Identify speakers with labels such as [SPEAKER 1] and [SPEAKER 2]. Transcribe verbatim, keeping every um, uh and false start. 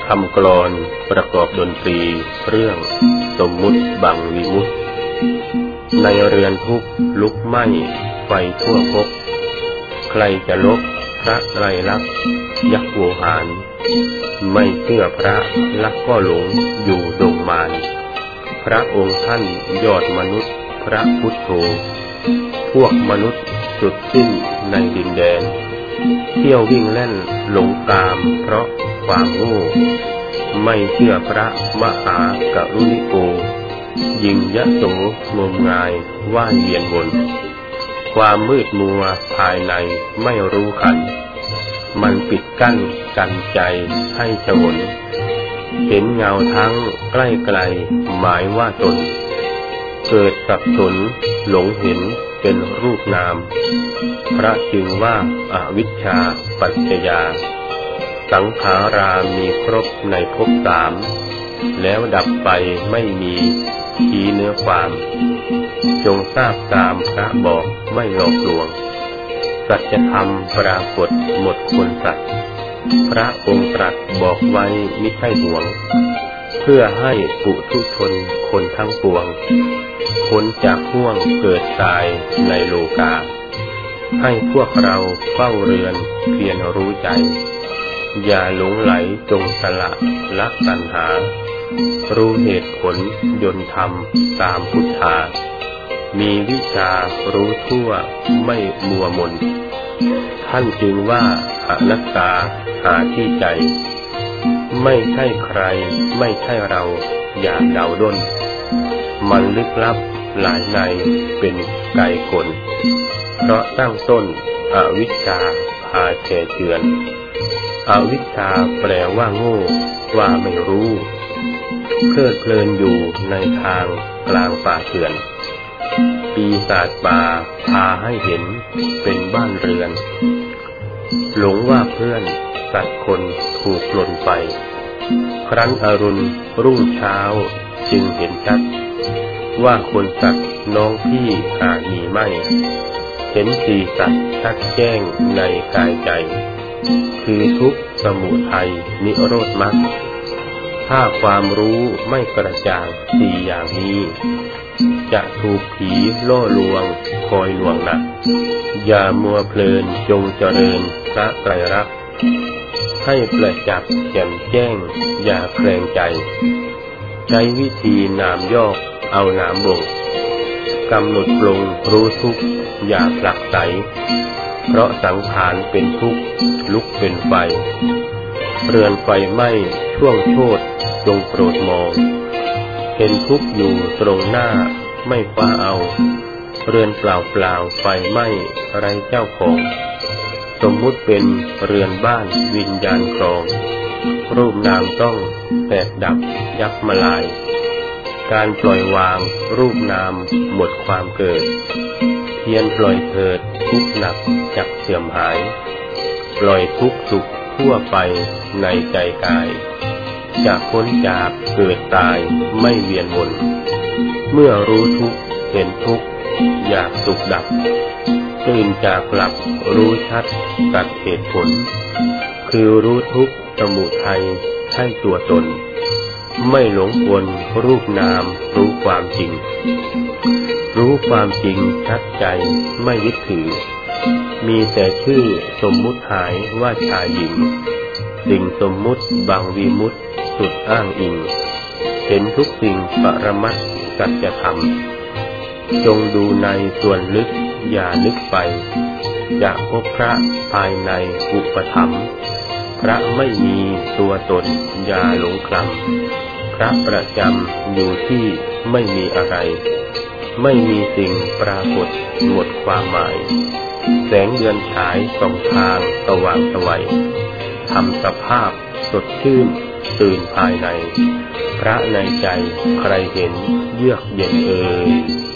[SPEAKER 1] คำกลอนประกอบดนตรีเรื่องสมมุติบังวิมุตติในเรือนทุกข์ลุกไหม้ไฟทั่วภพใครจะลบพระไตรลักษณ์ยักษ์โวหารไม่เชื่อพระลักก็หลงอยู่ดงมารพระองค์ท่านยอดมนุษย์พระพุทโธพวกมนุษย์สุดสิ้นในดินแดนเที่ยววิ่งเล่นหลงตามเพราะความโง่ไม่เชื่อพระมหากรุณิโกยิงยโสงมงายว่ายเวียนวนความมืดมัวภายในไม่รู้ขันมันปิดกั้นกันใจให้ฉวนเห็นเงาทั้งใกล้ไกลหมายว่าตนเกิดสับสนหลงเห็นเป็นรูปนามพระจึงว่าอวิชชาปัจจยาสังขารามีครบในภพสามแล้วดับไปไม่มีชี้เนื้อความจงทราบตามพระบอกไม่หลอกลวงสัจธรรมปรากฏหมดคนสัตย์พระองค์ตรัสบอกไว้มิใช่หวงเพื่อให้ปุถุชนคนทั้งปวงพ้นจากห่วงเกิดตายในโลกาให้พวกเราเฝ้าเรือนเพียรรู้ใจอย่าหลงไหลจงสละละตัณหารู้เหตุผลยนต์ธรรมตามพุทธามีวิชารู้ทั่วไม่มัวมนท่านจึงว่าอนัตตาหาที่ใจไม่ใช่ใครไม่ใช่เราอย่าเดาด้นมันลึกลับหลายในเป็นไกลกลเพราะตั้งต้นอวิชชาพาแช่เชือนอวิชชาแปลว่าโง่ว่าไม่รู้เพลิดเพลินอยู่ในทางกลางป่าเถื่อนปีศาจป่าพาให้เห็นเป็นบ้านเรือนหลงว่าเพื่อนสัตว์คนถูกหล่นไปครั้นอรุณรุ่งเช้าจึงเห็นชัดว่าคนสัตว์น้องพี่หามีไม่เห็นสี่สัตว์ชัดแจ้งในกายใจคือทุกข์สมุทัยนิโรธมรรคถ้าความรู้ไม่กระจ่างสี่อย่างนี้จะถูกผีล่อลวงคอยหน่วงหนักอย่ามัวเพลินจงเจริญพระไตรลักษณ์ให้ประจักษ์แจ่มแจ้งอย่าแคลงใจใช้วิธีนามยอกเอานามบ่งกำหนดปรงรู้ทุกข์อย่าผลักไสเพราะสังขารเป็นทุกข์ลุกเป็นไฟเรือนไฟไหม้ช่วงโชติจงโปรดมองเห็นทุกข์อยู่ตรงหน้าไม่คว้าเอาเรือนเปล่าเปล่าไฟไหม้ไร้เจ้าของสมมุติเป็นเรือนบ้านวิญญาณครองรูปนามต้องแตกดับยับมาลายการปล่อยวางรูปนามหมดความเกิดเพียรปล่อยเถิดทุกข์หนักจักเสื่อมหายปล่อยทุกข์สุขทั่วไปในใจกายจะพ้นจากเกิดตายไม่เวียนวนเมื่อรู้ทุกข์เห็นทุกข์อยากสุขดับตื่นจากหลับรู้ชัดตัดเหตุผลคือรู้ทุกข์สมุทัยใช่ตัวตนไม่หลงวนรูปนามรู้ความจริงรู้ความจริงชัดใจไม่ยึดถือมีแต่ชื่อสมมุติหายว่าชายหญิงสิ่งสมมุติบังวิมุตติสุดอ้างอิงเห็นทุกสิ่งปรมัตถ์สัจธรรมจงดูในส่วนลึกอย่าลึกไปจะพบพระภายในอุปถัมภ์พระไม่มีตัวตนอย่าหลงคลำพระประจำอยู่ที่ไม่มีอะไรไม่มีสิ่งปรากฏหมดความหมายแสงเดือนฉายส่องทางสว่างไสวทำสภาพสดชื่นตื่นภายในพระในใจใครเห็นเยือกเย็นเอ่ย